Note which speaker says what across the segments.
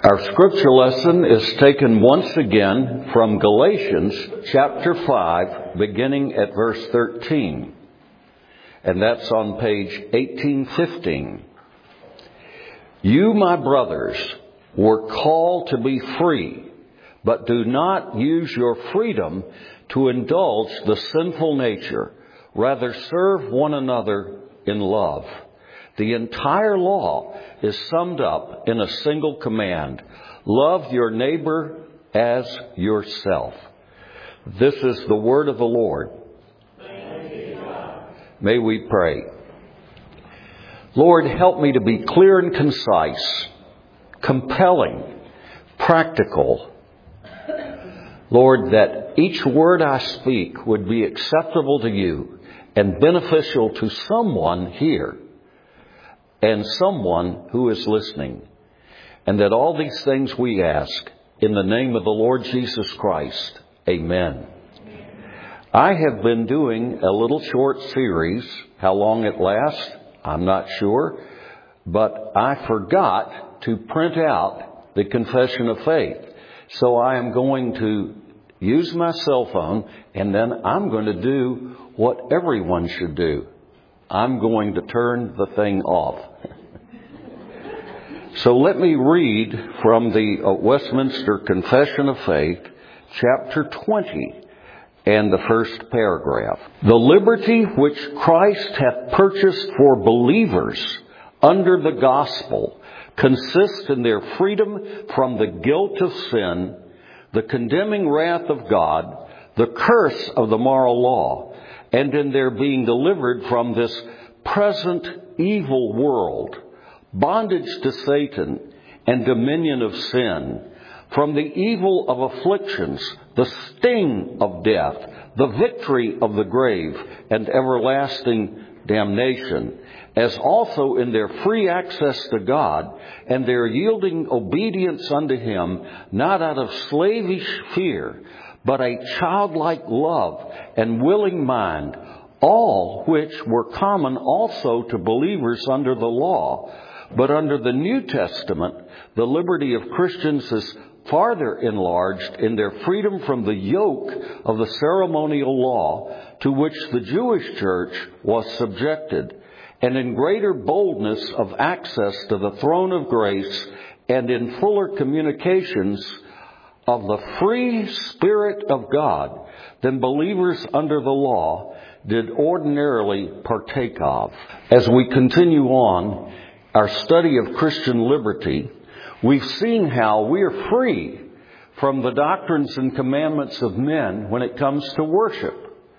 Speaker 1: Our scripture lesson is taken once again from Galatians chapter 5, beginning at verse 13. And that's on page 1815. You, my brothers, were called to be free, but do not use your freedom to indulge the sinful nature. Rather, serve one another in love. The entire law is summed up in a single command. Love your neighbor as yourself. This is the word of the Lord. May we pray. Lord, help me to be clear and concise, compelling, practical. Lord, that each word I speak would be acceptable to you and beneficial to someone here and someone who is listening. And that all these things we ask in the name of the Lord Jesus Christ. Amen. I have been doing a little short series. How long it lasts, I'm not sure. But I forgot to print out the Confession of Faith. So I am going to use my cell phone, and then I'm going to do what everyone should do. I'm going to turn the thing off. So let me read from the Westminster Confession of Faith, chapter 20, and the first paragraph. The liberty which Christ hath purchased for believers under the gospel consists in their freedom from the guilt of sin, the condemning wrath of God, the curse of the moral law, and in their being delivered from this present evil world, bondage to Satan and dominion of sin, from the evil of afflictions, the sting of death, the victory of the grave, and everlasting damnation, as also in their free access to God and their yielding obedience unto Him, not out of slavish fear, but a childlike love and willing mind, all which were common also to believers under the law. But under the New Testament, the liberty of Christians is farther enlarged in their freedom from the yoke of the ceremonial law to which the Jewish church was subjected, and in greater boldness of access to the throne of grace and in fuller communications of the free Spirit of God than believers under the law did ordinarily partake of. As we continue on our study of Christian liberty, we've seen how we are free from the doctrines and commandments of men when it comes to worship.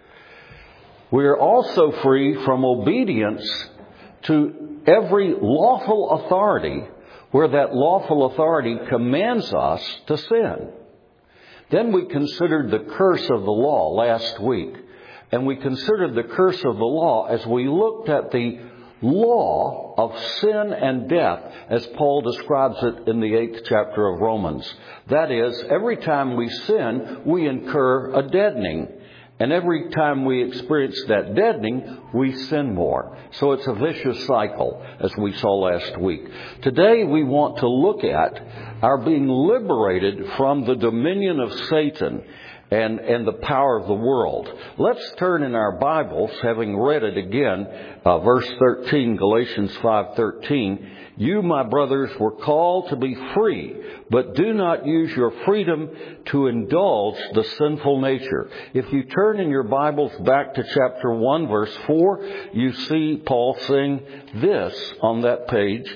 Speaker 1: We are also free from obedience to every lawful authority where that lawful authority commands us to sin. Then we considered the curse of the law last week. And we considered the curse of the law as we looked at the law of sin and death, as Paul describes it in the 8th chapter of Romans. That is, every time we sin, we incur a deadening. And every time we experience that deadening, we sin more. So it's a vicious cycle, as we saw last week. Today we want to look at our being liberated from the dominion of Satan and the power of the world. Let's turn in our Bibles, having read it again, verse 13, Galatians 5:13. You, my brothers, were called to be free, but do not use your freedom to indulge the sinful nature. If you turn in your Bibles back to chapter 1, verse 4, you see Paul saying this on that page,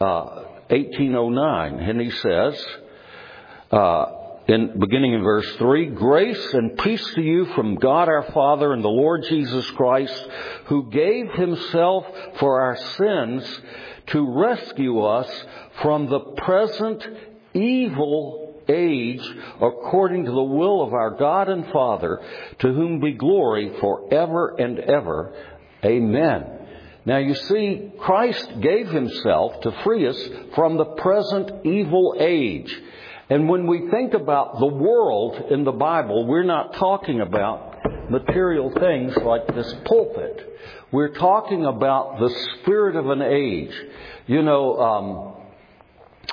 Speaker 1: 1809. And he says, beginning in verse 3, grace and peace to you from God our Father and the Lord Jesus Christ, who gave Himself for our sins to rescue us from the present evil age, according to the will of our God and Father, to whom be glory forever and ever. Amen. Now you see, Christ gave Himself to free us from the present evil age. And when we think about the world in the Bible, we're not talking about material things like this pulpit. We're talking about the spirit of an age. You know,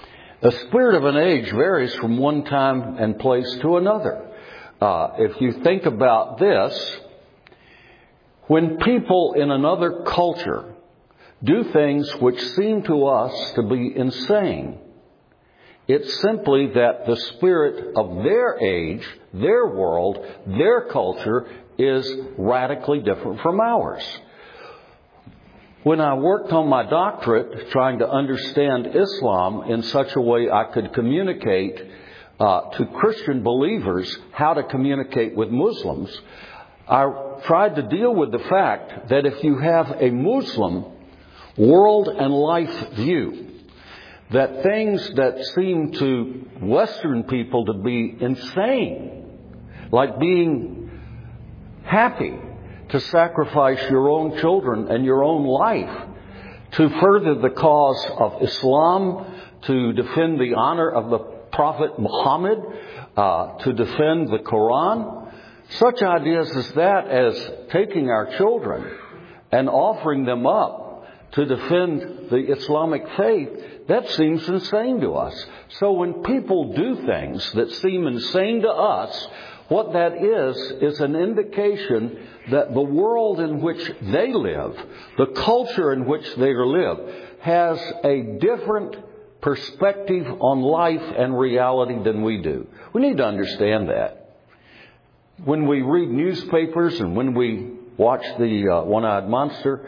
Speaker 1: The spirit of an age varies from one time and place to another. If you think about this, when people in another culture do things which seem to us to be insane, it's simply that the spirit of their age, their world, their culture is radically different from ours. When I worked on my doctorate trying to understand Islam in such a way I could communicate to Christian believers how to communicate with Muslims, I tried to deal with the fact that if you have a Muslim world and life view, that things that seem to Western people to be insane, like being happy to sacrifice your own children and your own life to further the cause of Islam, to defend the honor of the Prophet Muhammad, to defend the Quran. Such ideas as that, as taking our children and offering them up to defend the Islamic faith, that seems insane to us. So when people do things that seem insane to us, what that is an indication that the world in which they live, the culture in which they live, has a different perspective on life and reality than we do. We need to understand that. When we read newspapers and when we watch the One-Eyed Monster,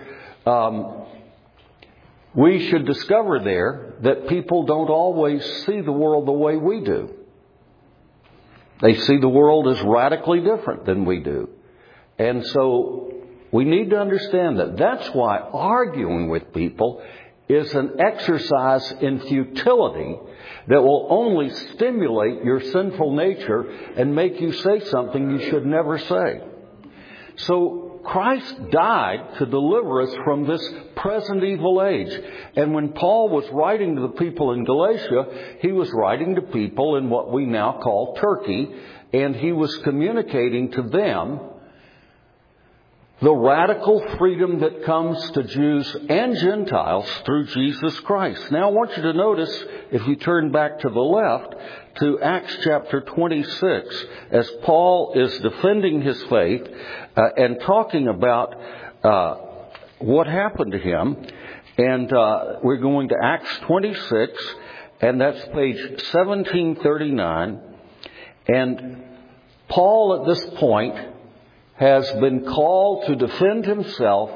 Speaker 1: we should discover there that people don't always see the world the way we do. They see the world as radically different than we do. And so we need to understand that. That's why arguing with people is an exercise in futility that will only stimulate your sinful nature and make you say something you should never say. So Christ died to deliver us from this present evil age. And when Paul was writing to the people in Galatia, he was writing to people in what we now call Turkey, and he was communicating to them the radical freedom that comes to Jews and Gentiles through Jesus Christ. Now I want you to notice, if you turn back to the left, to Acts chapter 26, as Paul is defending his faith and talking about what happened to him. And we're going to Acts 26, and that's page 1739. And Paul at this point has been called to defend himself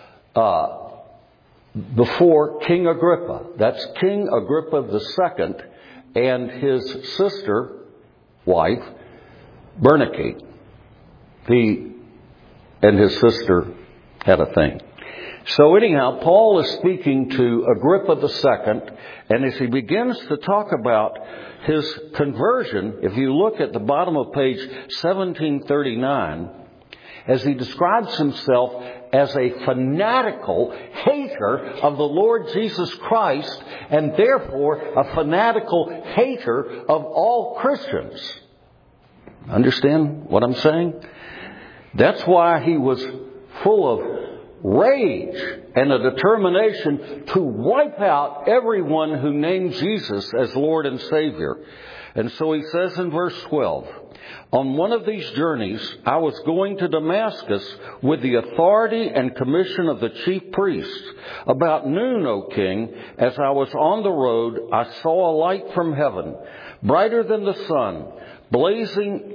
Speaker 1: before King Agrippa. That's King Agrippa II and his sister wife, Bernice. He and his sister had a thing. So anyhow, Paul is speaking to Agrippa II, and as he begins to talk about his conversion, if you look at the bottom of page 1739, as he describes himself as a fanatical hater of the Lord Jesus Christ, and therefore a fanatical hater of all Christians. Understand what I'm saying? That's why he was full of rage and a determination to wipe out everyone who named Jesus as Lord and Savior. And so he says in verse 12, on one of these journeys, I was going to Damascus with the authority and commission of the chief priests. About noon, O king, as I was on the road, I saw a light from heaven, brighter than the sun, blazing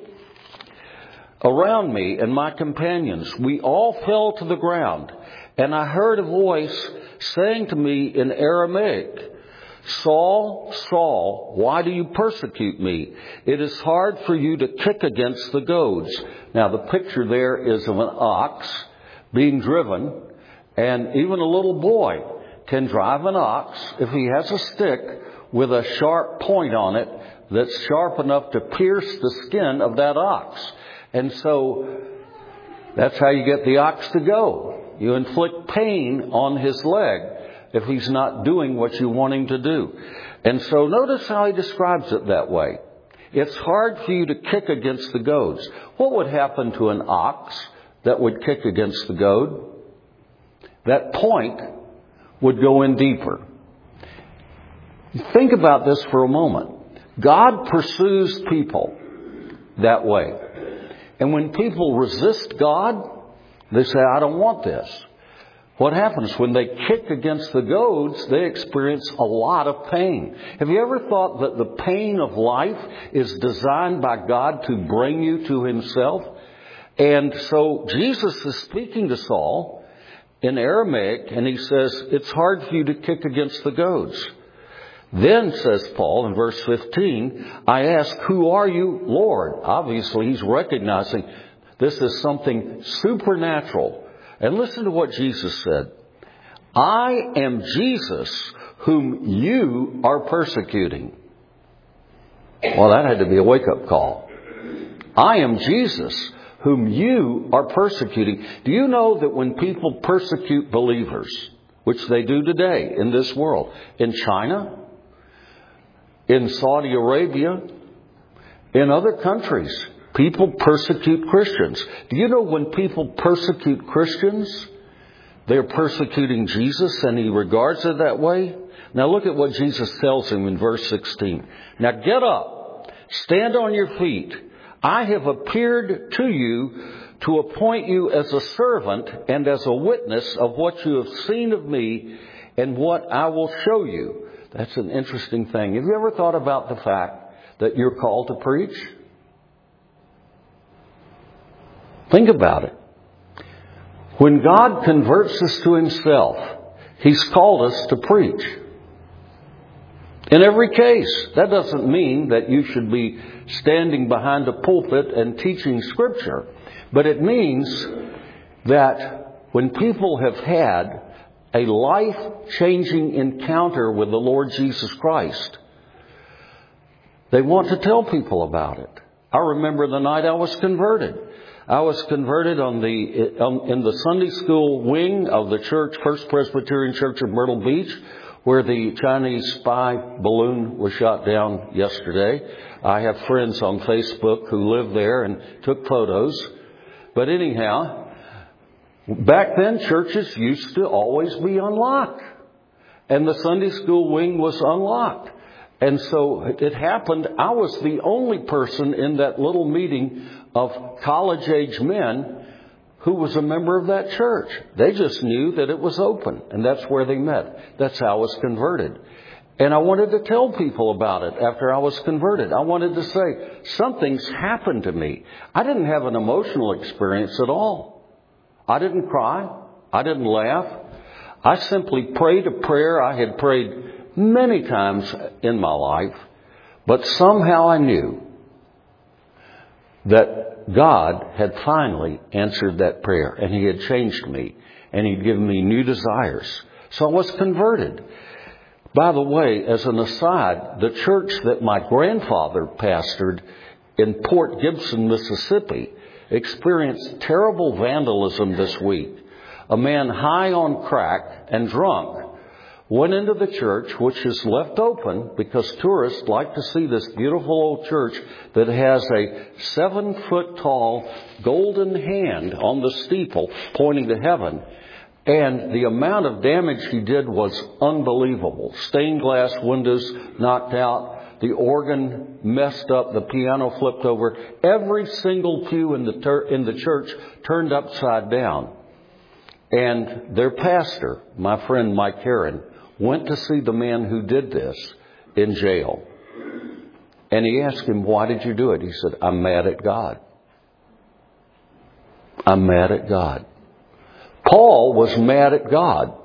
Speaker 1: around me and my companions. We all fell to the ground, and I heard a voice saying to me in Aramaic, Saul, Saul, why do you persecute me? It is hard for you to kick against the goads. Now the picture there is of an ox being driven, and even a little boy can drive an ox if he has a stick with a sharp point on it that's sharp enough to pierce the skin of that ox. And so that's how you get the ox to go. You inflict pain on his leg if he's not doing what you want him to do. And so notice how he describes it that way. It's hard for you to kick against the goads. What would happen to an ox that would kick against the goad? That point would go in deeper. Think about this for a moment. God pursues people that way. And when people resist God, they say, I don't want this. What happens when they kick against the goads? They experience a lot of pain. Have you ever thought that the pain of life is designed by God to bring you to Himself? And so Jesus is speaking to Saul in Aramaic, and he says, it's hard for you to kick against the goads. Then, says Paul in verse 15, I ask, who are you, Lord? Obviously, he's recognizing this is something supernatural. And listen to what Jesus said. I am Jesus whom you are persecuting. Well, that had to be a wake-up call. I am Jesus whom you are persecuting. Do you know that when people persecute believers, which they do today in this world, in China, in Saudi Arabia, in other countries, people persecute Christians. Do you know when people persecute Christians, they're persecuting Jesus, and He regards it that way? Now look at what Jesus tells him in verse 16. Now get up, stand on your feet. I have appeared to you to appoint you as a servant and as a witness of what you have seen of me and what I will show you. That's an interesting thing. Have you ever thought about the fact that you're called to preach? Think about it. When God converts us to Himself, He's called us to preach. In every case, that doesn't mean that you should be standing behind a pulpit and teaching Scripture. But it means that when people have had a life-changing encounter with the Lord Jesus Christ, they want to tell people about it. I remember the night I was converted. I was converted in the Sunday school wing of the church, First Presbyterian Church of Myrtle Beach, where the Chinese spy balloon was shot down yesterday. I have friends on Facebook who live there and took photos. But anyhow, back then churches used to always be unlocked. And the Sunday school wing was unlocked. And so it happened, I was the only person in that little meeting of college-age men who was a member of that church. They just knew that it was open, and that's where they met. That's how I was converted. And I wanted to tell people about it after I was converted. I wanted to say, something's happened to me. I didn't have an emotional experience at all. I didn't cry. I didn't laugh. I simply prayed a prayer I had prayed many times in my life, but somehow I knew that God had finally answered that prayer, and He had changed me, and He'd given me new desires. So I was converted. By the way, as an aside, the church that my grandfather pastored in Port Gibson, Mississippi, experienced terrible vandalism this week. A man high on crack and drunk went into the church, which is left open because tourists like to see this beautiful old church that has a 7-foot tall golden hand on the steeple pointing to heaven. And the amount of damage he did was unbelievable. Stained glass windows knocked out. The organ messed up. The piano flipped over. Every single pew in the church turned upside down. And their pastor, my friend Mike Herron, went to see the man who did this in jail. And he asked him, why did you do it? He said, I'm mad at God. I'm mad at God. Paul was mad at God.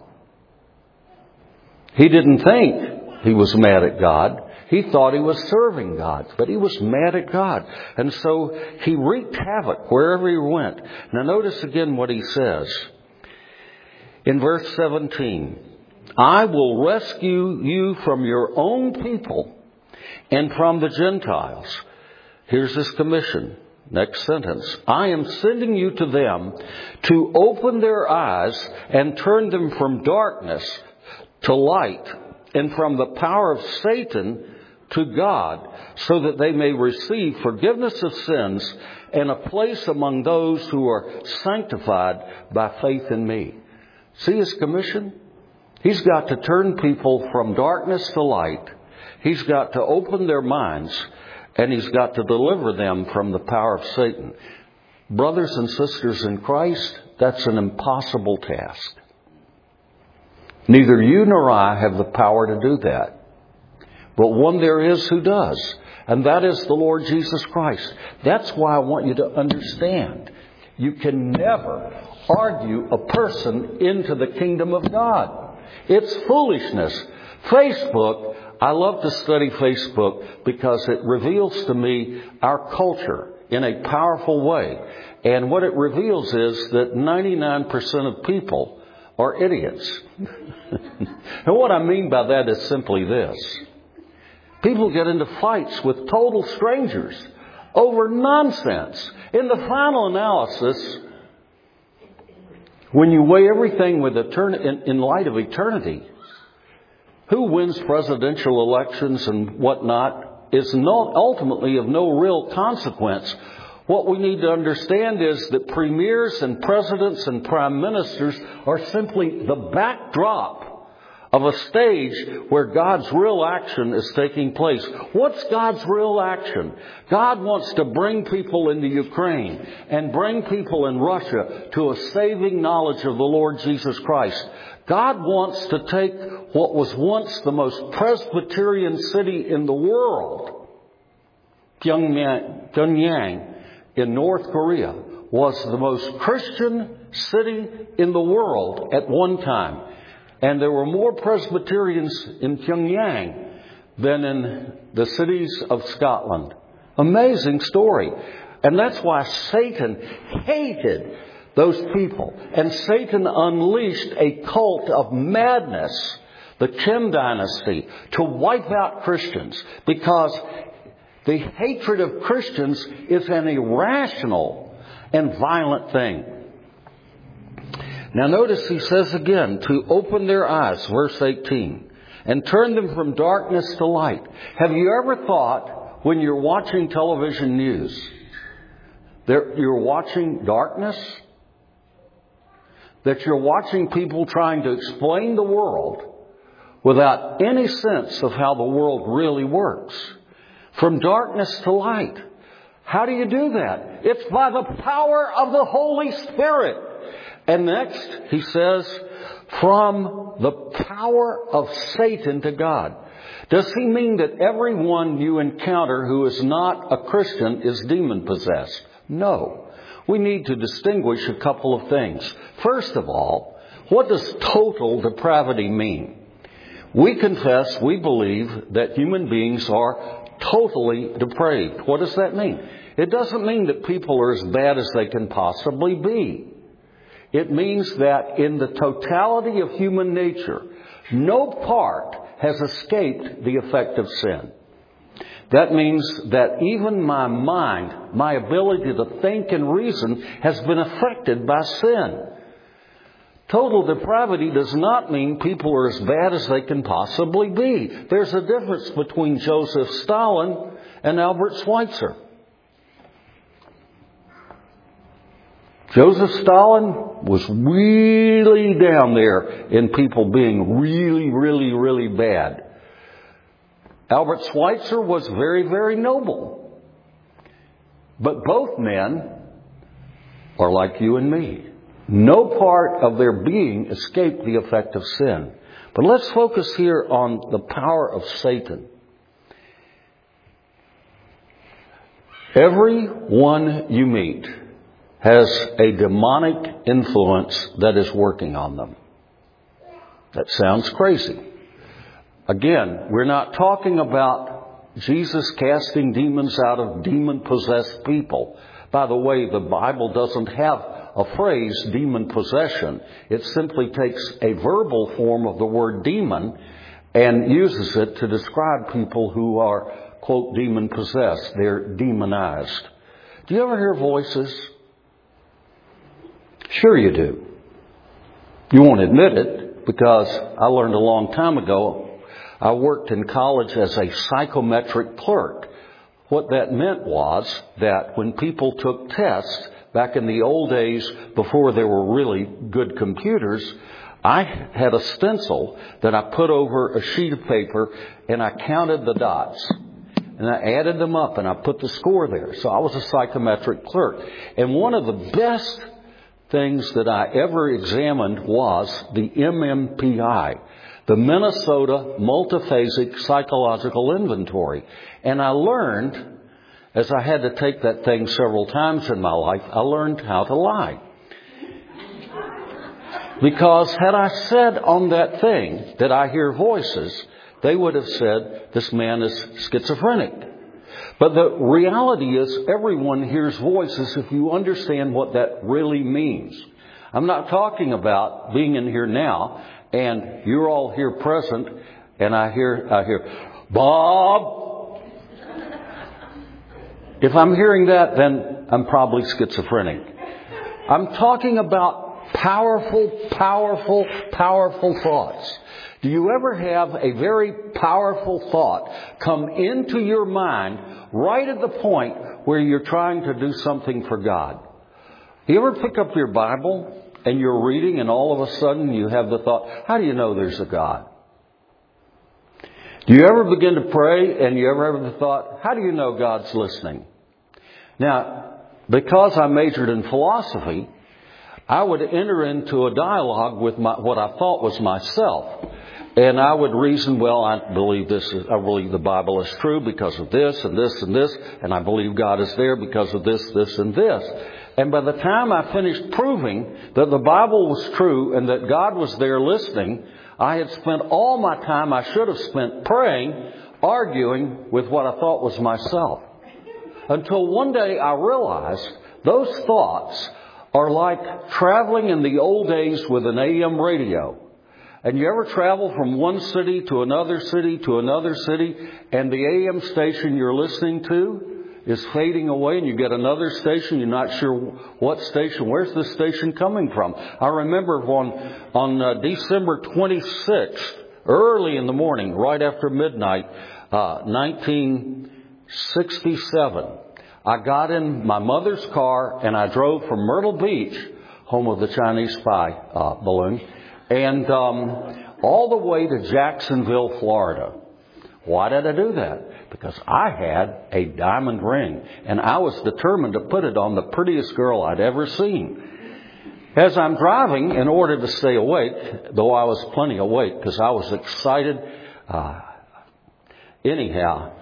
Speaker 1: He didn't think he was mad at God. He thought he was serving God, but he was mad at God. And so he wreaked havoc wherever he went. Now notice again what he says. In verse 17, I will rescue you from your own people and from the Gentiles. Here's his commission. Next sentence. I am sending you to them to open their eyes and turn them from darkness to light and from the power of Satan to God, so that they may receive forgiveness of sins and a place among those who are sanctified by faith in me. See his commission? He's got to turn people from darkness to light He's got to open their minds, and He's got to deliver them from the power of Satan. Brothers and sisters in Christ, that's an impossible task. Neither you nor I have the power to do that. But one there is who does, and that is the Lord Jesus Christ. That's why I want you to understand. You can never argue a person into the kingdom of God. It's foolishness. Facebook, I love to study Facebook because it reveals to me our culture in a powerful way. And what it reveals is that 99% of people are idiots. And what I mean by that is simply this. People get into fights with total strangers over nonsense. In the final analysis, when you weigh everything with in light of eternity, who wins presidential elections and whatnot is not ultimately of no real consequence. What we need to understand is that premiers and presidents and prime ministers are simply the backdrop of a stage where God's real action is taking place. What's God's real action? God wants to bring people into Ukraine and bring people in Russia to a saving knowledge of the Lord Jesus Christ. God wants to take what was once the most Presbyterian city in the world, Pyongyang in North Korea, was the most Christian city in the world at one time. And there were more Presbyterians in Pyongyang than in the cities of Scotland. Amazing story. And that's why Satan hated those people. And Satan unleashed a cult of madness, the Kim dynasty, to wipe out Christians. Because the hatred of Christians is an irrational and violent thing. Now notice he says again, to open their eyes, verse 18, and turn them from darkness to light. Have you ever thought, when you're watching television news, that you're watching darkness? That you're watching people trying to explain the world without any sense of how the world really works. From darkness to light. How do you do that? It's by the power of the Holy Spirit. And next, he says, from the power of Satan to God. Does he mean that everyone you encounter who is not a Christian is demon-possessed? No. We need to distinguish a couple of things. First of all, what does total depravity mean? We confess, we believe that human beings are totally depraved. What does that mean? It doesn't mean that people are as bad as they can possibly be. It means that in the totality of human nature, no part has escaped the effect of sin. That means that even my mind, my ability to think and reason, has been affected by sin. Total depravity does not mean people are as bad as they can possibly be. There's a difference between Joseph Stalin and Albert Schweitzer. Joseph Stalin was really down there in people being really, really, really bad. Albert Schweitzer was very, very noble. But both men are like you and me. No part of their being escaped the effect of sin. But let's focus here on the power of Satan. Everyone you meet has a demonic influence that is working on them. That sounds crazy. Again, we're not talking about Jesus casting demons out of demon-possessed people. By the way, the Bible doesn't have a phrase, demon possession. It simply takes a verbal form of the word demon and uses it to describe people who are, quote, demon-possessed. They're demonized. Do you ever hear voices? Sure you do. You won't admit it because I learned a long time ago. I worked in college as a psychometric clerk. What that meant was that when people took tests back in the old days before there were really good computers, I had a stencil that I put over a sheet of paper, and I counted the dots. And I added them up, and I put the score there. So I was a psychometric clerk. And one of the best things that I ever examined was the MMPI, the Minnesota Multiphasic Psychological Inventory. And I learned, as I had to take that thing several times in my life, I learned how to lie. Because had I said on that thing that I hear voices, they would have said, this man is schizophrenic. But the reality is everyone hears voices if you understand what that really means. I'm not talking about being in here now and you're all here present and I hear, Bob. If I'm hearing that, then I'm probably schizophrenic. I'm talking about powerful thoughts. Do you ever have a very powerful thought come into your mind right at the point where you're trying to do something for God? You ever pick up your Bible and you're reading and all of a sudden you have the thought, how do you know there's a God? Do you ever begin to pray and you ever have the thought, how do you know God's listening? Now, because I majored in philosophy, I would enter into a dialogue with what I thought was myself. And I would reason, well, I believe the Bible is true because of this and this and this, and I believe God is there because of this, this, and this. And by the time I finished proving that the Bible was true and that God was there listening, I had spent all my time I should have spent praying, arguing with what I thought was myself. Until one day I realized those thoughts are like traveling in the old days with an AM radio. And you ever travel from one city to another city to another city, and the AM station you're listening to is fading away, and you get another station, you're not sure what station, where's this station coming from? I remember on December 26th, early in the morning, right after midnight, 1967, I got in my mother's car and I drove from Myrtle Beach, home of the Chinese spy balloon, and all the way to Jacksonville, Florida. Why did I do that? Because I had a diamond ring, and I was determined to put it on the prettiest girl I'd ever seen. As I'm driving, in order to stay awake, though I was plenty awake because I was excited, anyhow,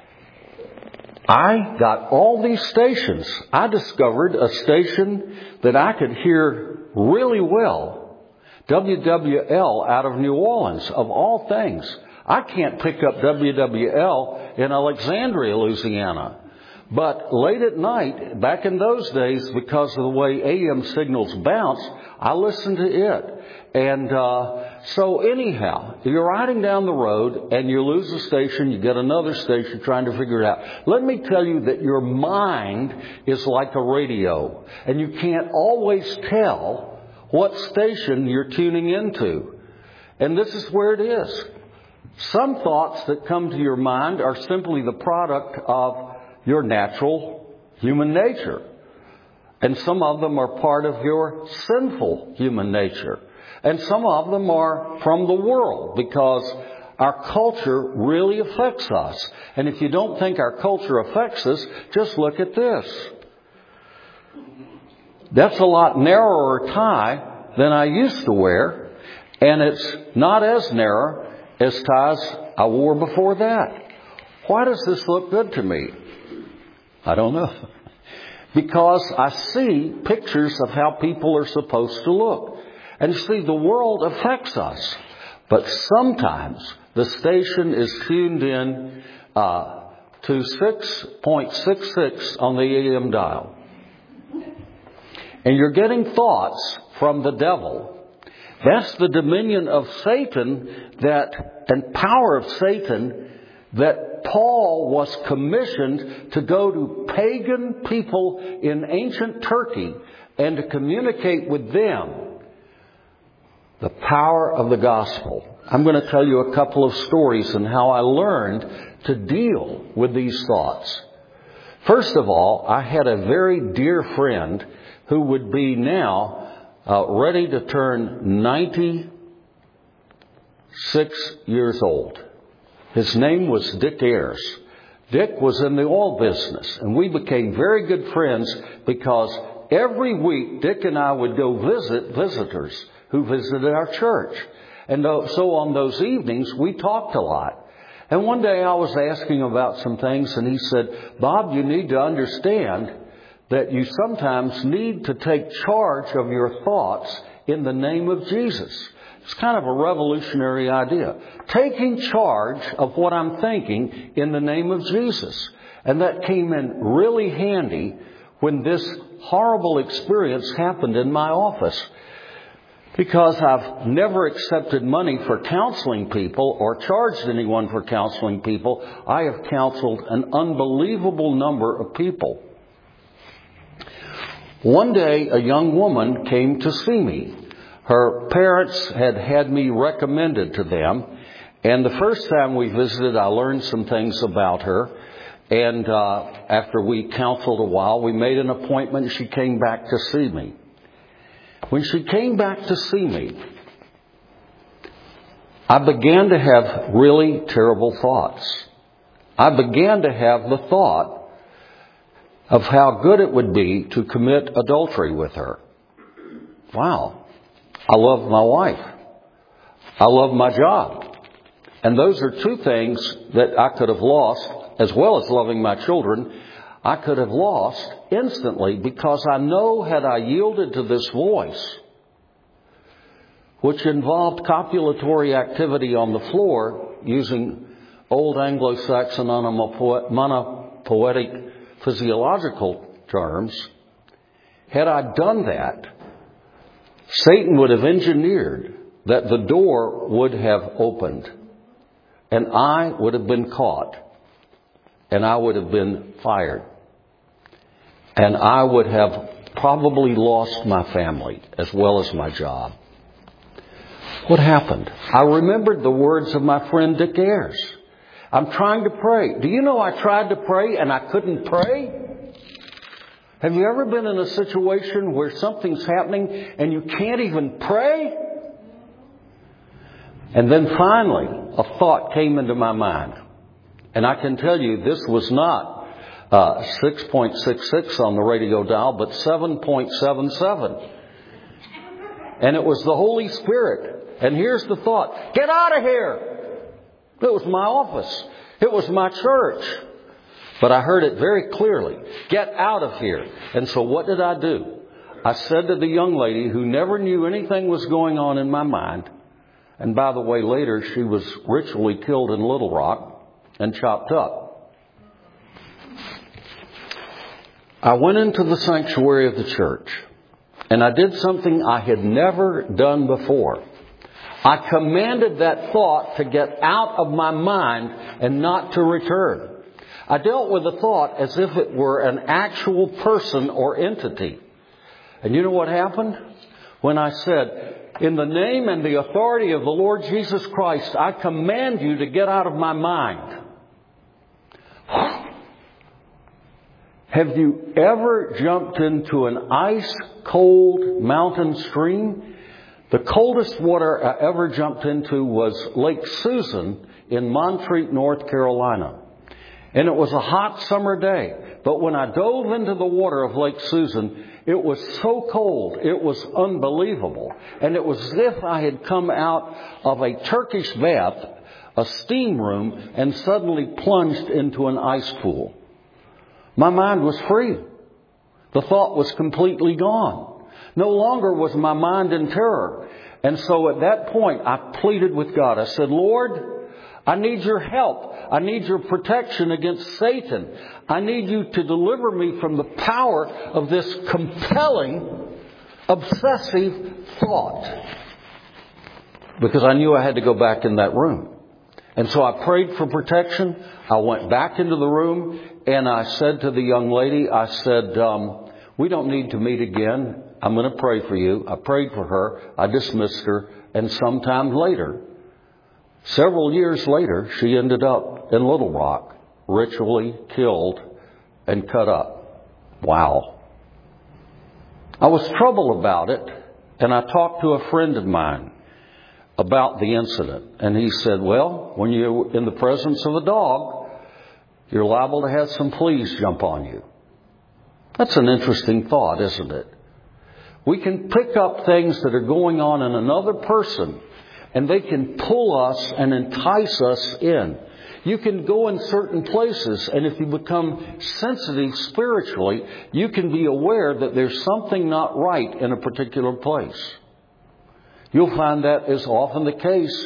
Speaker 1: I got all these stations. I discovered a station that I could hear really well. WWL out of New Orleans, of all things. I can't pick up WWL in Alexandria, Louisiana. But late at night, back in those days, because of the way AM signals bounce, I listened to it. And so anyhow, you're riding down the road and you lose a station, you get another station trying to figure it out. Let me tell you that your mind is like a radio. And you can't always tell what station you're tuning into. And this is where it is. Some thoughts that come to your mind are simply the product of your natural human nature. And some of them are part of your sinful human nature. And some of them are from the world, because our culture really affects us. And if you don't think our culture affects us, just look at this. That's a lot narrower tie than I used to wear, and it's not as narrow as ties I wore before that. Why does this look good to me? I don't know. Because I see pictures of how people are supposed to look. And you see, the world affects us. But sometimes the station is tuned in to 6.66 on the AM dial. And you're getting thoughts from the devil. That's the dominion of Satan and power of Satan that Paul was commissioned to go to pagan people in ancient Turkey and to communicate with them the power of the gospel. I'm going to tell you a couple of stories on how I learned to deal with these thoughts. First of all, I had a very dear friend who would be now ready to turn 90 6 years old. His name was Dick Ayers. Dick was in the oil business, and we became very good friends because every week Dick and I would go visit visitors who visited our church. And so on those evenings, we talked a lot. And one day I was asking about some things, and he said, "Bob, you need to understand that you sometimes need to take charge of your thoughts in the name of Jesus." It's kind of a revolutionary idea. Taking charge of what I'm thinking in the name of Jesus. And that came in really handy when this horrible experience happened in my office. Because I've never accepted money for counseling people or charged anyone for counseling people, I have counseled an unbelievable number of people. One day, a young woman came to see me. Her parents had had me recommended to them. And the first time we visited, I learned some things about her. And after we counseled a while, we made an appointment. She came back to see me. When she came back to see me, I began to have really terrible thoughts. I began to have the thought of how good it would be to commit adultery with her. Wow. I love my wife. I love my job. And those are two things that I could have lost, as well as loving my children. I could have lost instantly because I know had I yielded to this voice, which involved copulatory activity on the floor using old Anglo-Saxon monopoetic physiological terms, had I done that, Satan would have engineered that the door would have opened, and I would have been caught, and I would have been fired, and I would have probably lost my family as well as my job. What happened? I remembered the words of my friend Dick Ayers. I'm trying to pray. Do you know I tried to pray and I couldn't pray? Have you ever been in a situation where something's happening and you can't even pray? And then finally, a thought came into my mind. And I can tell you this was not 6.66 on the radio dial, but 7.77. And it was the Holy Spirit. And here's the thought. Get out of here! It was my office. It was my church. But I heard it very clearly. Get out of here. And so what did I do? I said to the young lady who never knew anything was going on in my mind, and by the way, later she was ritually killed in Little Rock and chopped up. I went into the sanctuary of the church, and I did something I had never done before. I commanded that thought to get out of my mind and not to return. I dealt with the thought as if it were an actual person or entity. And you know what happened? When I said, in the name and the authority of the Lord Jesus Christ, I command you to get out of my mind. Have you ever jumped into an ice-cold mountain stream? The coldest water I ever jumped into was Lake Susan in Montreat, North Carolina. And it was a hot summer day. But when I dove into the water of Lake Susan, it was so cold, it was unbelievable. And it was as if I had come out of a Turkish bath, a steam room, and suddenly plunged into an ice pool. My mind was free. The thought was completely gone. No longer was my mind in terror. And so at that point, I pleaded with God. I said, Lord, I need your help. I need your protection against Satan. I need you to deliver me from the power of this compelling, obsessive thought. Because I knew I had to go back in that room. And so I prayed for protection. I went back into the room and I said to the young lady, I said, we don't need to meet again. I'm going to pray for you. I prayed for her. I dismissed her. And sometime later, several years later, she ended up in Little Rock, ritually killed and cut up. Wow. I was troubled about it, and I talked to a friend of mine. about the incident. And he said, well, when you're in the presence of a dog, you're liable to have some fleas jump on you. That's an interesting thought, isn't it? We can pick up things that are going on in another person, and they can pull us and entice us in. You can go in certain places, and if you become sensitive spiritually, you can be aware that there's something not right in a particular place. You'll find that is often the case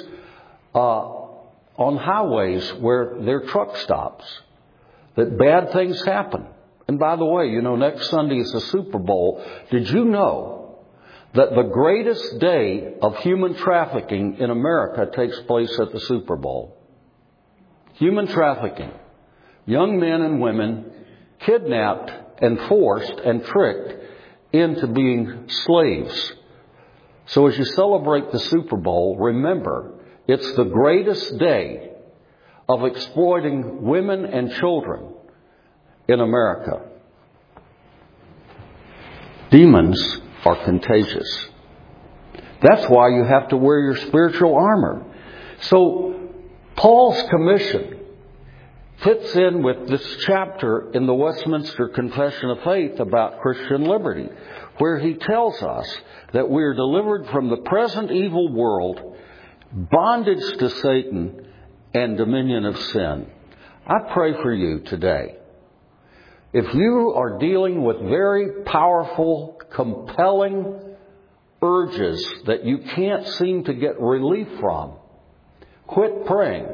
Speaker 1: on highways where there are truck stops, that bad things happen. And by the way, next Sunday is the Super Bowl. Did you know that the greatest day of human trafficking in America takes place at the Super Bowl? Human trafficking. Young men and women kidnapped and forced and tricked into being slaves. So as you celebrate the Super Bowl, remember, it's the greatest day of exploiting women and children in America. Demons are contagious. That's why you have to wear your spiritual armor. So Paul's commission fits in with this chapter in the Westminster Confession of Faith about Christian liberty, where he tells us that we are delivered from the present evil world, bondage to Satan, and dominion of sin. I pray for you today. If you are dealing with very powerful, compelling urges that you can't seem to get relief from, quit praying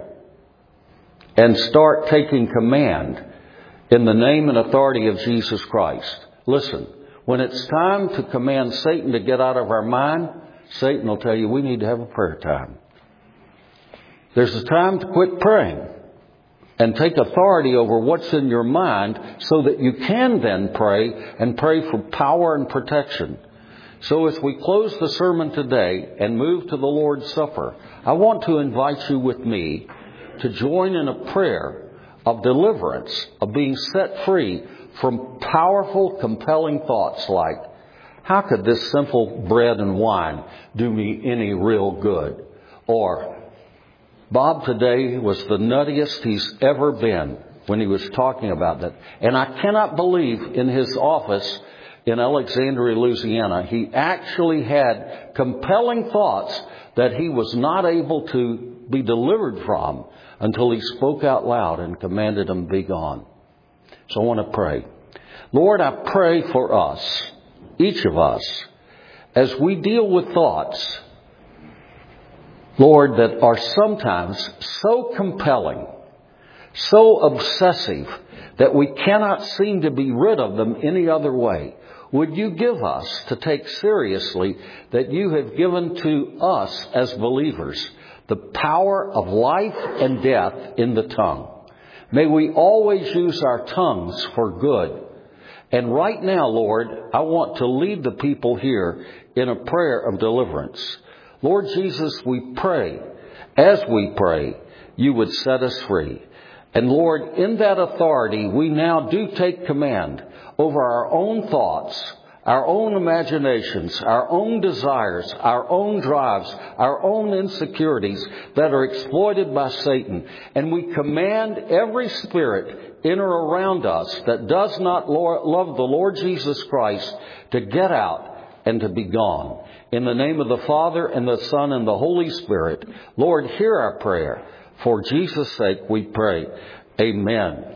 Speaker 1: and start taking command in the name and authority of Jesus Christ. Listen, when it's time to command Satan to get out of our mind, Satan will tell you we need to have a prayer time. There's a time to quit praying and take authority over what's in your mind so that you can then pray and pray for power and protection. So as we close the sermon today and move to the Lord's Supper, I want to invite you with me to join in a prayer of deliverance, of being set free from powerful, compelling thoughts like, how could this simple bread and wine do me any real good? Or, Bob today was the nuttiest he's ever been when he was talking about that. And I cannot believe in his office in Alexandria, Louisiana, he actually had compelling thoughts that he was not able to be delivered from until he spoke out loud and commanded them be gone. So I want to pray. Lord, I pray for us, each of us, as we deal with thoughts, Lord, that are sometimes so compelling, so obsessive, that we cannot seem to be rid of them any other way. Would you give us to take seriously that you have given to us as believers the power of life and death in the tongue? May we always use our tongues for good. And right now, Lord, I want to lead the people here in a prayer of deliverance. Lord Jesus, we pray, as we pray, you would set us free. And Lord, in that authority, we now do take command over our own thoughts, our own imaginations, our own desires, our own drives, our own insecurities that are exploited by Satan. And we command every spirit in or around us that does not love the Lord Jesus Christ to get out and to be gone. In the name of the Father and the Son and the Holy Spirit, Lord, hear our prayer. For Jesus' sake we pray. Amen.